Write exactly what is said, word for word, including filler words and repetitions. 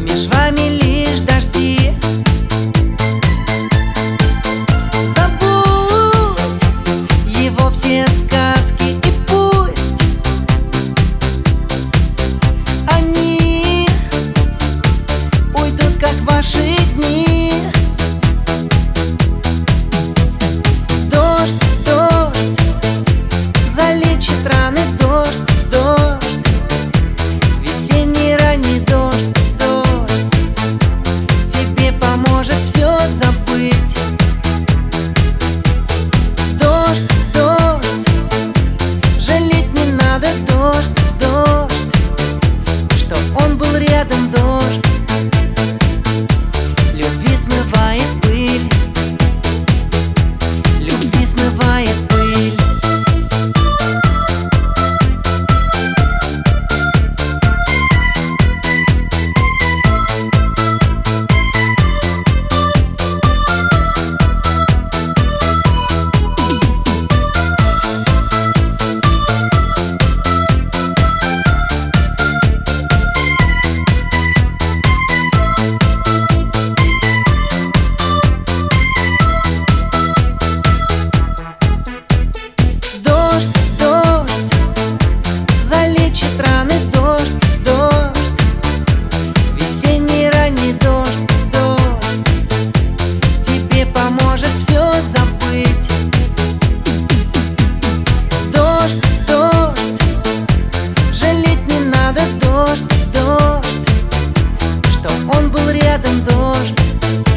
меж вами лишь дожди. Забудь его все сказки, и пусть они уйдут, как ваши дни. Дождь, дождь залечит раны, дождь, дождь, весенний ранний дождь, дождь тебе поможет все забыть. Дождь, дождь, жалеть не надо, дождь, дождь, что он был рядом, дождь любви смывает пыль, любви смывает пыль. Раны, дождь, дождь, весенний ранний дождь, дождь тебе поможет все забыть. Дождь, дождь, жалеть не надо, дождь, дождь, что он был рядом, дождь